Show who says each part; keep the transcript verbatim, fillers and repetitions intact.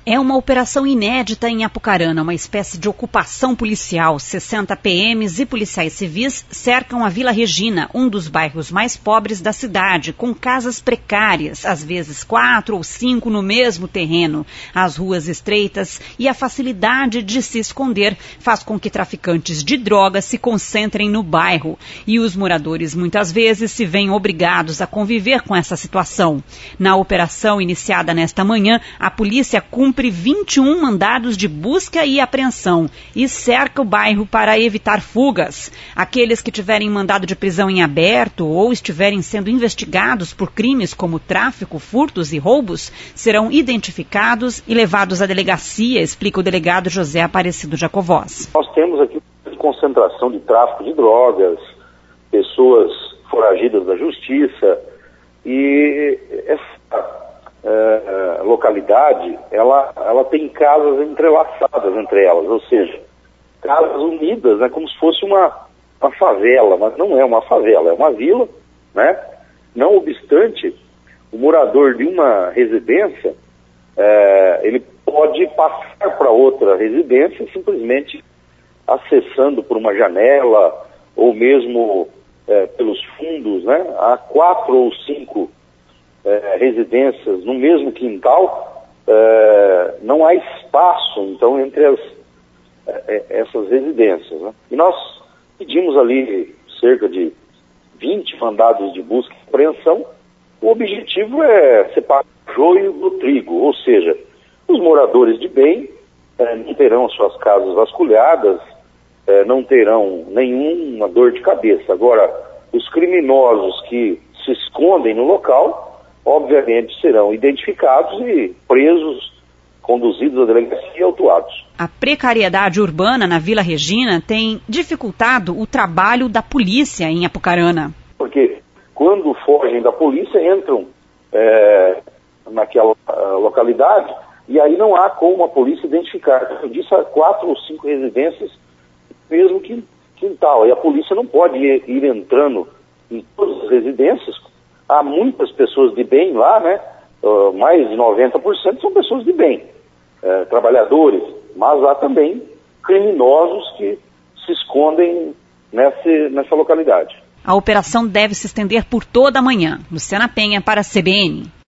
Speaker 1: É uma operação inédita em Apucarana, uma espécie de ocupação policial. sessenta P Ms e policiais civis cercam a Vila Regina, um dos bairros mais pobres da cidade, com casas precárias, às vezes quatro ou cinco no mesmo terreno. As ruas estreitas e a facilidade de se esconder faz com que traficantes de drogas se concentrem no bairro. E os moradores muitas vezes se veem obrigados a conviver com essa situação. Na operação iniciada nesta manhã, a polícia cumpre vinte e um mandados de busca e apreensão e cerca o bairro para evitar fugas. Aqueles que tiverem mandado de prisão em aberto ou estiverem sendo investigados por crimes como tráfico, furtos e roubos serão identificados e levados à delegacia, explica o delegado José Aparecido Jacovós.
Speaker 2: Nós temos aqui concentração de tráfico de drogas, pessoas foragidas da justiça e essa É, localidade, ela, ela tem casas entrelaçadas entre elas, ou seja, casas unidas, né, como se fosse uma, uma favela, mas não é uma favela, é uma vila, né? Não obstante, o morador de uma residência, é, ele pode passar para outra residência simplesmente acessando por uma janela ou mesmo é, pelos fundos, né? Há quatro ou cinco É, residências no mesmo quintal, é, não há espaço, então, entre as, é, essas residências, né? E nós pedimos ali cerca de vinte mandados de busca e apreensão. O objetivo é separar o joio do trigo, ou seja, os moradores de bem é, não terão as suas casas vasculhadas, é, não terão nenhuma dor de cabeça. Agora, os criminosos que se escondem no local, obviamente serão identificados e presos, conduzidos à delegacia e autuados.
Speaker 1: A precariedade urbana na Vila Regina tem dificultado o trabalho da polícia em Apucarana.
Speaker 2: Porque quando fogem da polícia, entram é, naquela uh, localidade e aí não há como a polícia identificar. Eu disse, há quatro ou cinco residências, mesmo que quintal. E a polícia não pode ir, ir entrando em todas as residências. Há muitas pessoas de bem lá, né? Uh, mais de noventa por cento são pessoas de bem, uh, trabalhadores, mas há também criminosos que se escondem nessa, nessa localidade.
Speaker 1: A operação deve se estender por toda a manhã. Luciana Penha para a C B N.